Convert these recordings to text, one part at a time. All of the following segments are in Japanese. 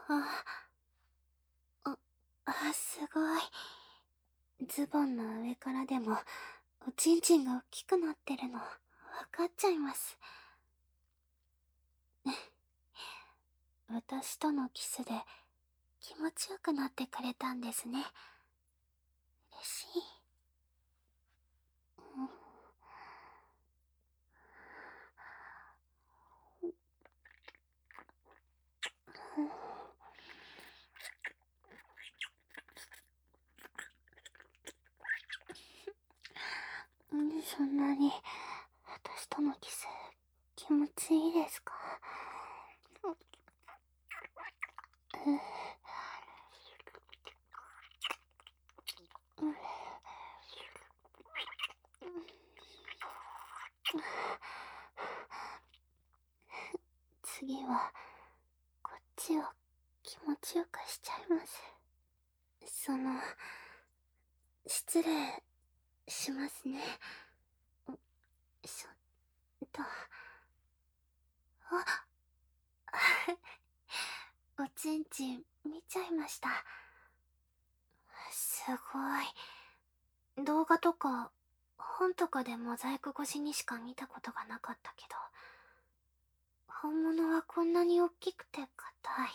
すごい。ズボンの上からでもおちんちんが大きくなってるの分かっちゃいます。私とのキスで気持ちよくなってくれたんですね。嬉しい。そんなに私とのキス気持ちいいですか？次はこっちを気持ちよくしちゃいます。失礼しますね。ちょっと。おちんちん見ちゃいました。すごい。動画とか本とかでモザイク越しにしか見たことがなかったけど、本物はこんなに大きくて硬い。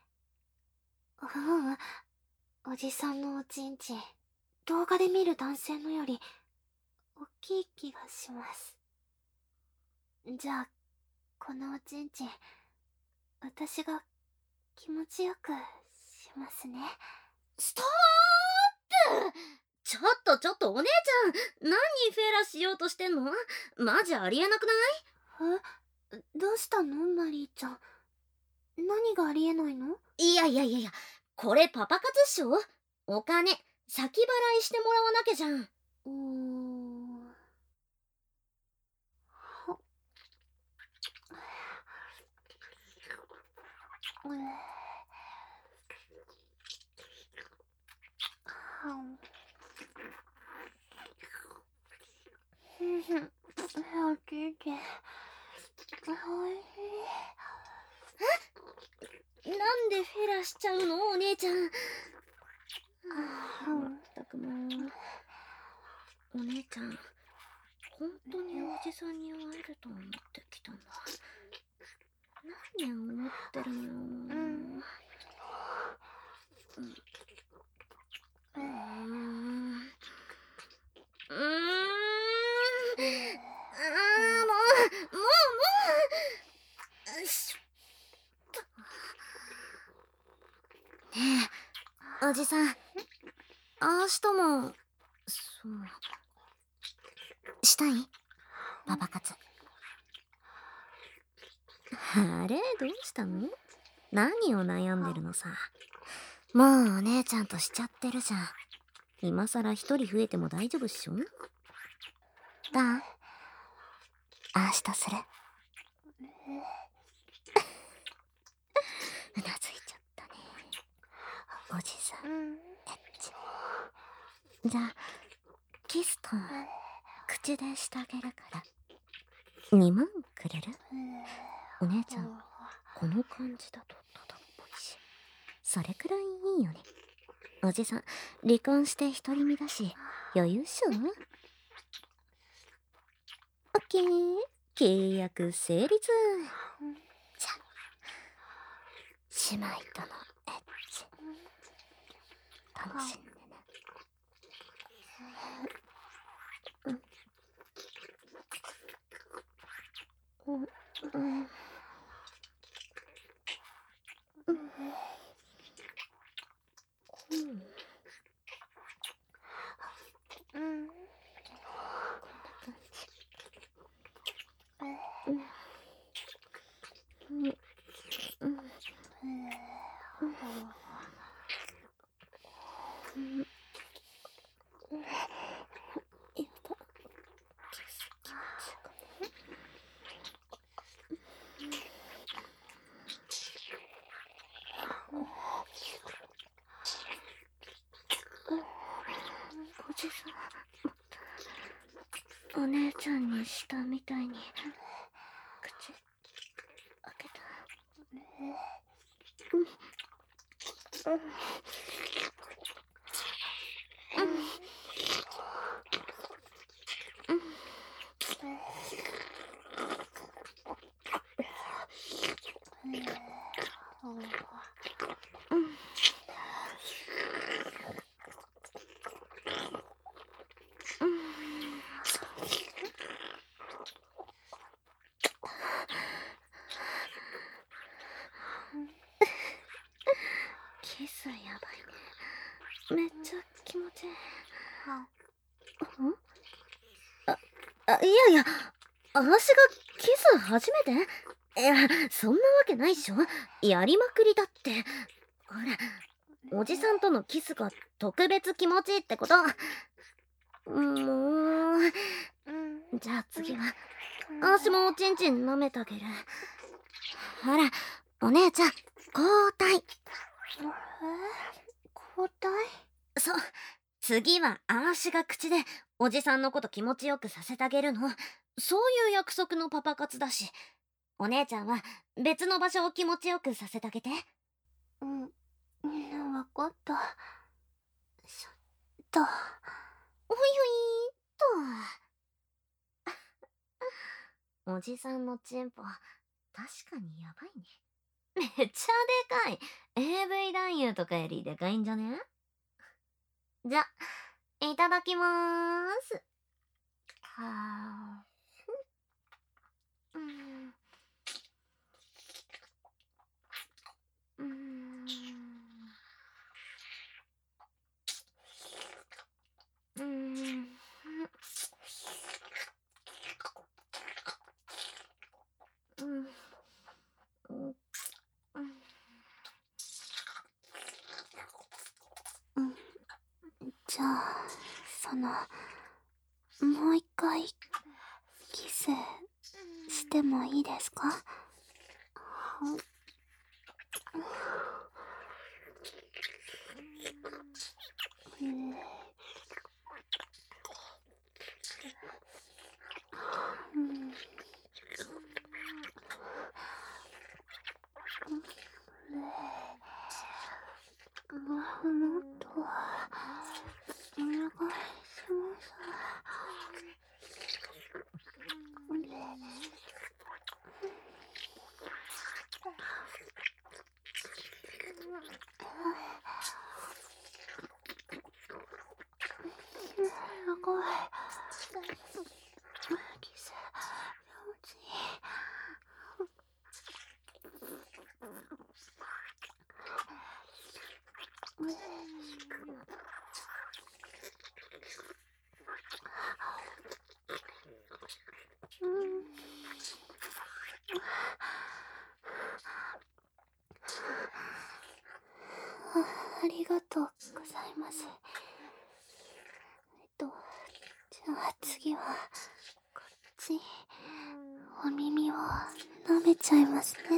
おじさんのおちんちん、動画で見る男性のより大きい気がします。じゃあ、このおちんちん、私が気持ちよくしますね。 ストップ！ちょっとお姉ちゃん、何フェラしようとしてんの？マジありえなくない？ どうしたのマリーちゃん。何がありえないの？ いや、これパパ活っしょ？お金、先払いしてもらわなきゃじゃん。 おちんちん、おいしい。 なんでフェラしちゃうのお姉ちゃん。まったくもう。お姉ちゃん、本当におじさんに会えると思ってきたんだ。何を思ってるのよ。もうよいしょ。ねえ、おじさん、明日もしたい？パパ活。あれ、どうしたの？何を悩んでるのさ。もうお姉ちゃんとしちゃってるじゃん。今さら一人増えても大丈夫っしょ？だ明日する？うなずいちゃったね。おじさん、エッチ。じゃあ、キスと口でしてあげるから2万くれる？お姉ちゃん、この感じだとただっぽいし、それくらいいいよね。おじさん、離婚して独り身だし、余裕っしょ？オッケー、契約成立。じゃあ、姉妹とのエッチ、楽しんでね。おじさん、お姉ちゃんにしたみたいに口開けた。 キスやばいね。めっちゃ気持ちいい。いやいや、あーしがキス初めて？いや、そんなわけないっしょ。やりまくりだって。ほら、おじさんとのキスが特別気持ちいいってこと。もう。じゃあ次は、あーしもおちんちん舐めてあげる。ほら、お姉ちゃん、交代。 交代？ そう。次はあーしが口でおじさんのこと気持ちよくさせてあげるの。そういう約束のパパ活だし。お姉ちゃんは別の場所を気持ちよくさせてあげて。 わかった。しょっと。 ほいほいーっと。おじさんのチンポ、確かにやばいね。めっちゃでかい。AV 男優とかよりでかいんじゃね？じゃ、いただきまーす。はー。 じゃあ、もう一回、キス、してもいいですか？もっと、お願いします。すごい。キス、気持ちいい。ありがとうございます。じゃあ次は、こっち、お耳を舐めちゃいますね。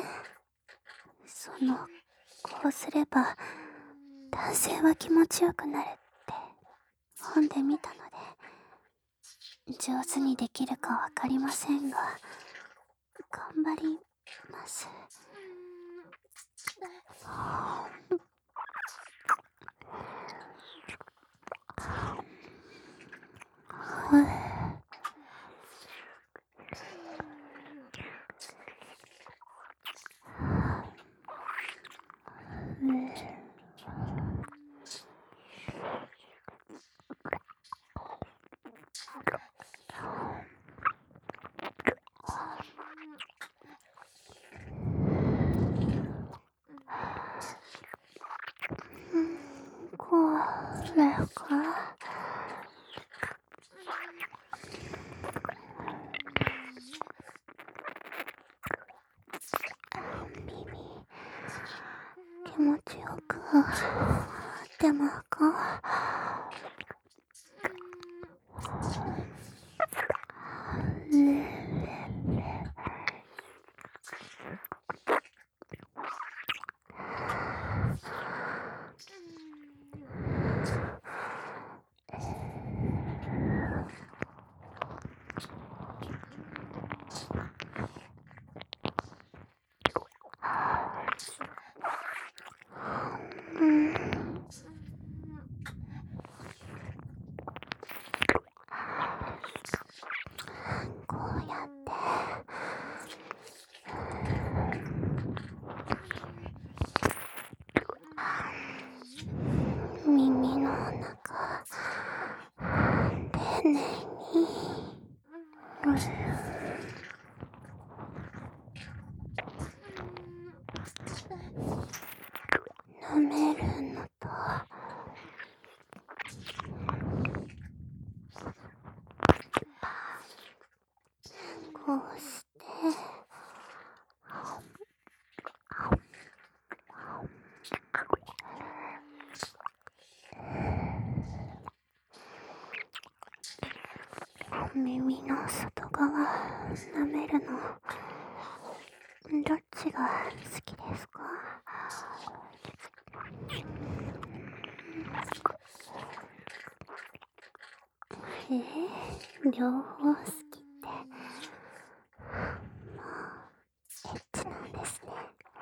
こうすれば、男性は気持ちよくなるって本で見たので、上手にできるかわかりませんが、頑張ります。これか。気持ちよくでも舐めるのと、こうして耳の外側舐めるの、どっちが好きですか？両方好きって、エッチなんですね。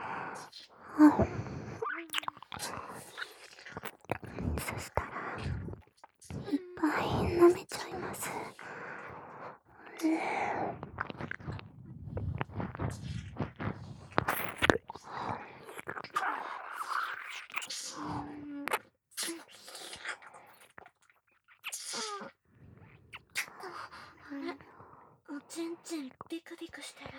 そしたらいっぱい舐めちゃいます。 おちんちんビクビクしてる。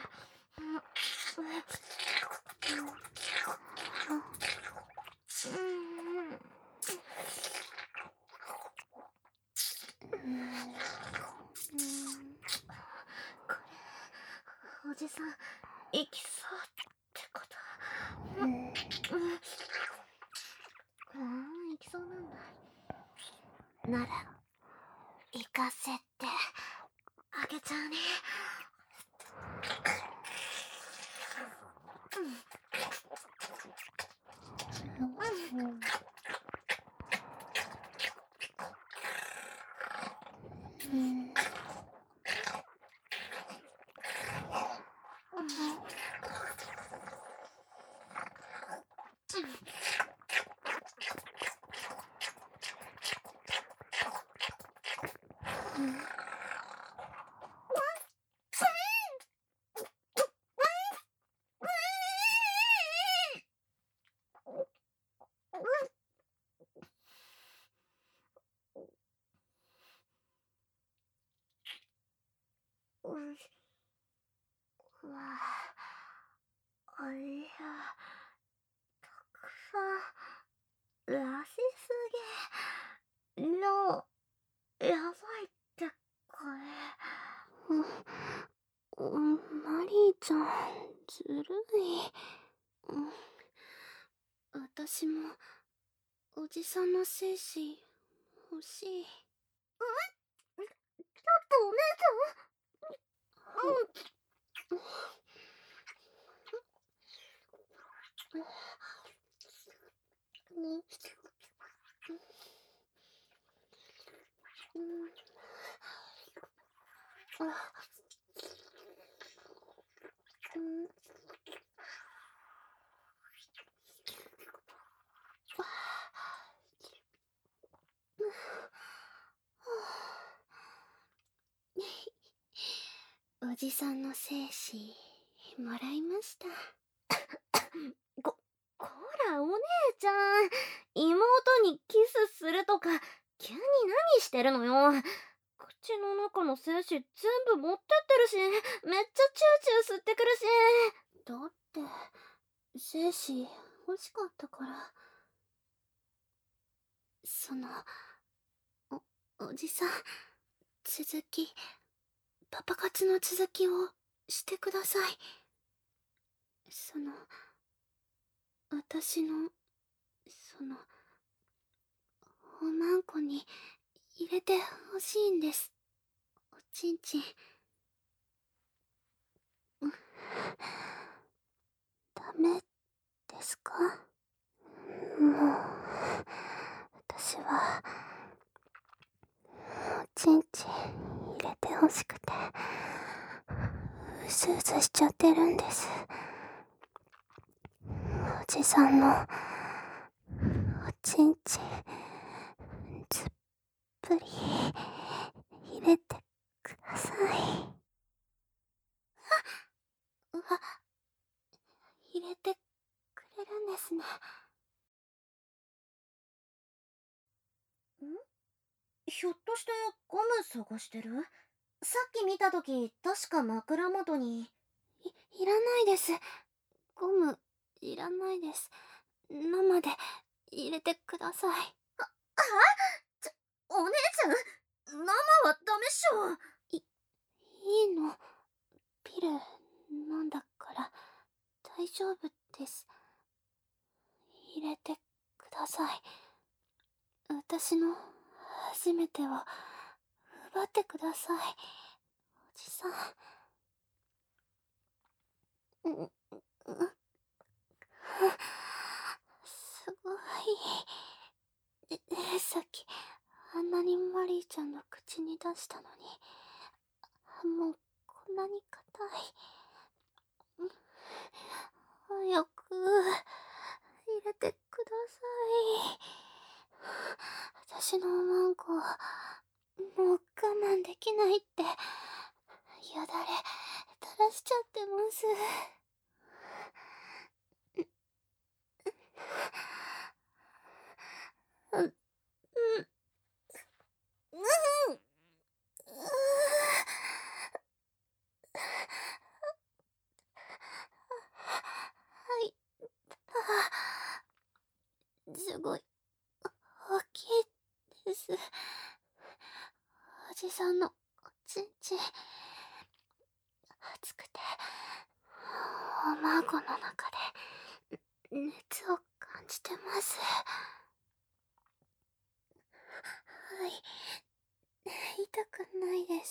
これ、おじさん行きそうってこと？行きそうなんだ。なら行かせてあげちゃうね。ありゃ、たくさんらしすぎの、やばいってこマリーちゃん、ずるい。私もおじさんの精子欲しい。 ちょっとお姉ちおじさんの精子もらいました。 こらお姉ちゃん、妹にキスするとか急に何してるのよ。口の中の精子全部持ってってるし、めっちゃチューチュー吸ってくるし。 だって精子欲しかったから。おじさん、続き、パパ活の続きをしてください。私のおまんこに入れてほしいんです。おちんちん。ダメですか？もう、私は、おちんちん入れてほしくて、うすうすしちゃってるんです。おじさんの、おちんちん、ずっぷり、入れてください。入れてくれるんですね。 ひょっとしてゴム探してる？さっき見たとき確か枕元に。 いらないです。ゴム、いらないです。 生で入れてください。 お姉ちゃん、生はダメっしょ。 いいの。ピル飲んだから大丈夫です。入れてください。私の初めてを奪ってください、おじさん。すごい。さっきあんなにマリーちゃんの口に出したのに、もうこんなに硬い。早く入れてください。私のマンコもう我慢できないってよだれ垂らしちゃってます。はい。すごい大きいです。おじさんのおちんちん熱くて、おまごの中で熱を感じてます。はい、痛くないです。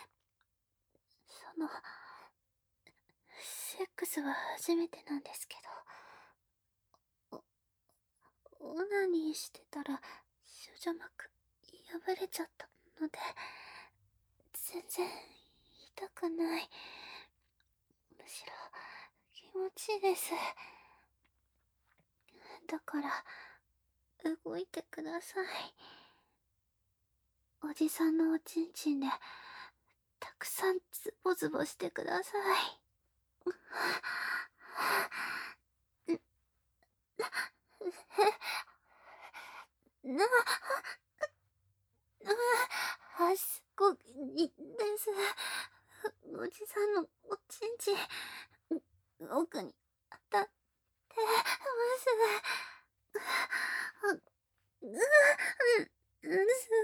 セックスは初めてなんですけど、オナニーしてたら少女膜破れちゃったので、全然痛くない。むしろ気持ちいいです。だから動いてください。おじさんのおちんちんでたくさんズボズボしてください。すごいです。おじさんのおちんちん奥に当たってます。すごい。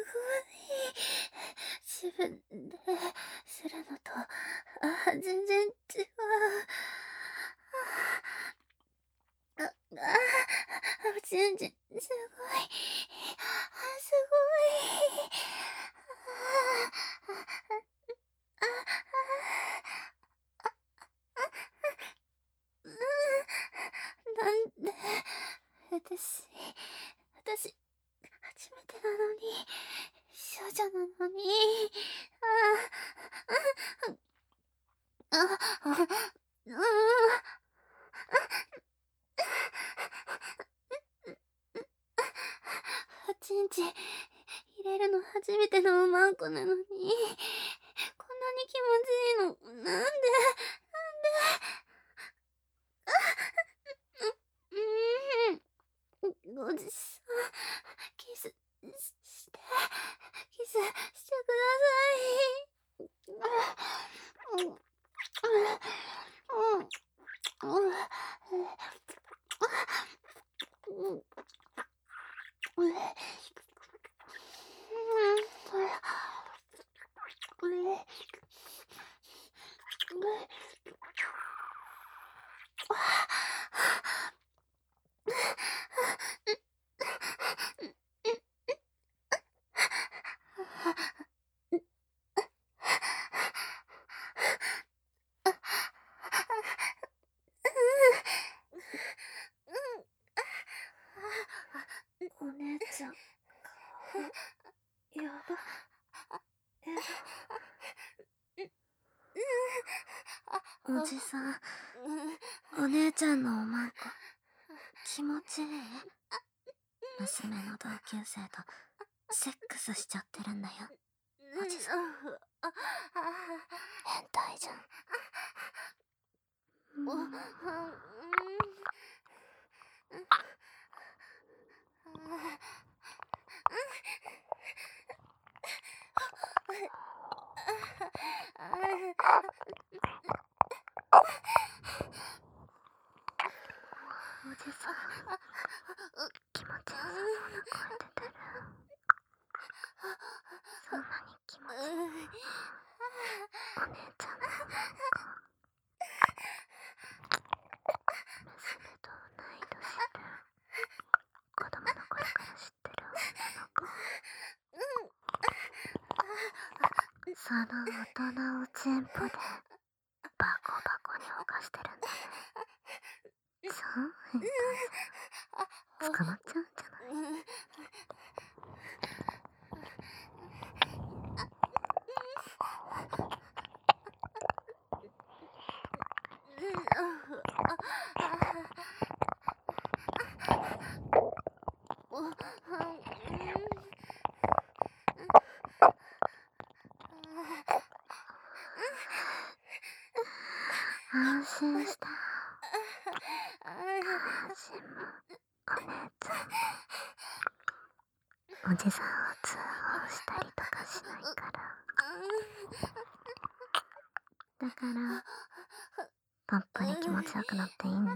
自分でするのと全然違う。おちんちんすごい。すごい。なんで私初めてなのに、少女なのに。おちんちん入れるの初めてのマンコなのに、こんなに気持ちいいのなんで。おじさん、キスしてください。お姉ちゃん、やば。 おじさん、お姉ちゃんのおまんこ気持ちいい？娘の同級生とセックスしちゃってるんだよ、おじさん。変態じゃん。おじさ気持ちよさそうな声で出る。そんなに気持ちいいの？お姉ちゃんのお腹。娘と同い年で子供の頃から知ってる女の子。その大人をチンポでバコバコに犯してるんだね。超変態じゃん。捕まっちゃうんじゃない？安心した。安心もお姉ちゃんもおじさんを通報したりとかしないから。だからポップに気持ちよくなっていいんだよ。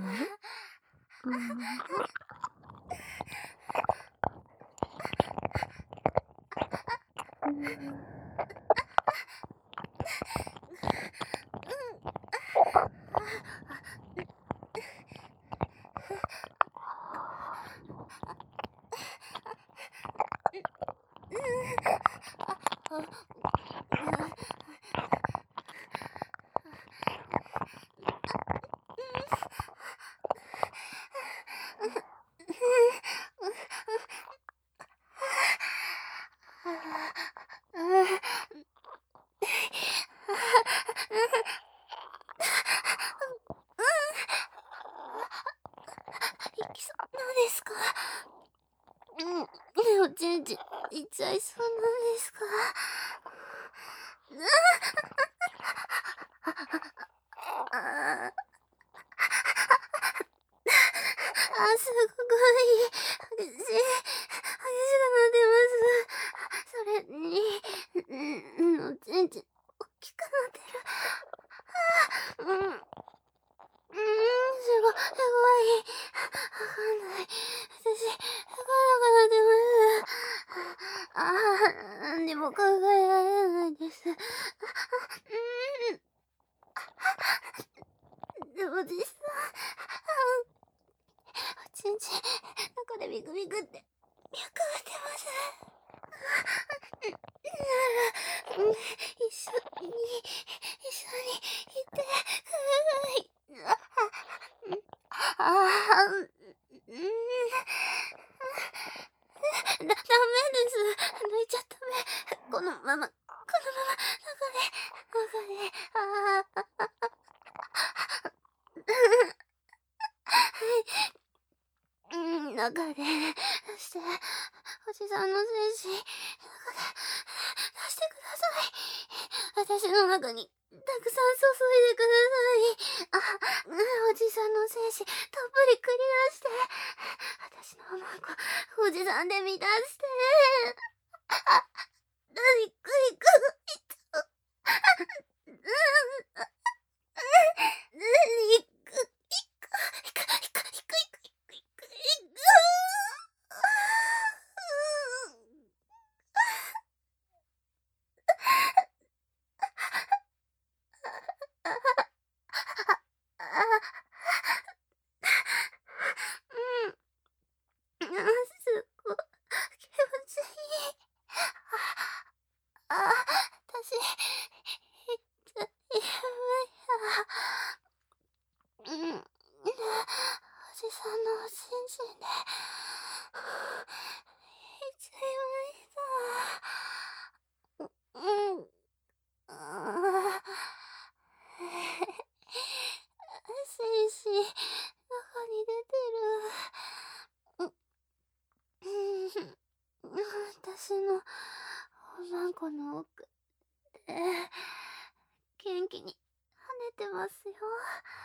ですか？おちんちんいっちゃいそうなんですか？すごい激しいがなってます。それにおちんちん大きくなってる。すごい。わかんない。私、わかんなくなってます。なんでも考えられないです。おじさん、おちんちん、中でビクビクって脈が出ます。一緒にいてください。ダメです。抜いちゃダメ。このまま、中で、出して、おじさんの精子、中で、出してください。私の中に、たくさん注いでください。おじさんの精子、たっぷり繰り出して、私のおまんこ、おじさんで満たして、いく。すごい気持ちいい。私、やばいや。おじさんのおちんちんで、いっちゃいました。精子、中に出てる。私のおまんこの奥で、元気に跳ねてますよ。